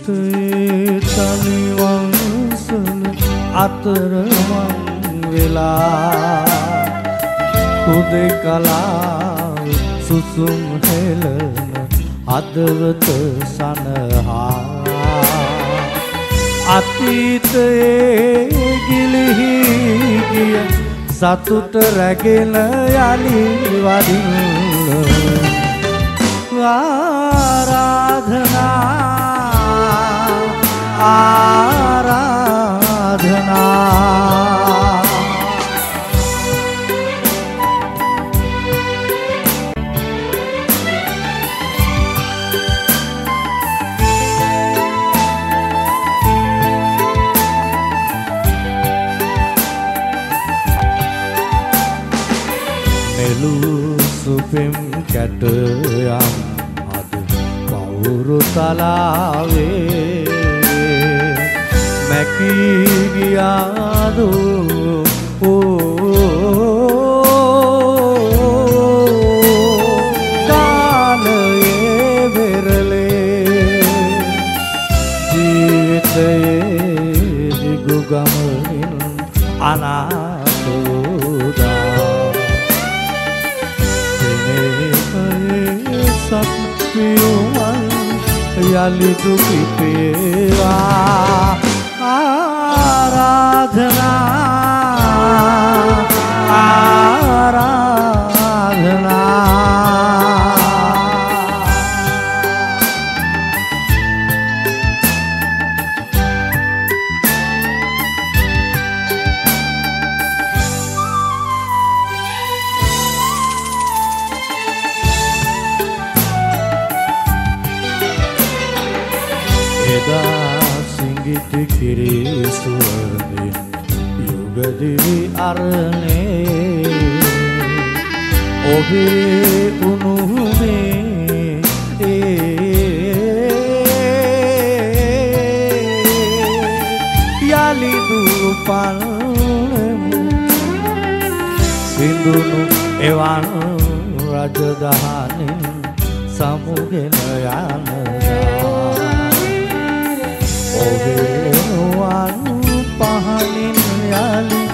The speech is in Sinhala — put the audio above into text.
ජීවිතයේ තනිවංසල අතරමං වෙලා හුදෙකලා සුසුම් හෙළන හදවත සනහා අතීතයේ ගිලිහි ගිය සතුට රැගෙන යලි වදින්න ආරාධනා ආරාධනා සුපෙම් කැට යම් අද කවුරු තලාවේ මැකී ගියාදු කාලයේ වෙරළේ ජීවිතයේ දිගු ගමනින් අනාථෝදා සත්පියුවන් යලි දුකිපේවා ආරාධනා ආරාධනා සිංගිති කිරිසුවදින් යුගදිවි අරණේ ඔබේ උණුහුමේ යලි දුපන්නමු සිඳුණු එවන් රජදහනින් සමුගෙන යනවා ඔබේ නුවන් පහනින් යලි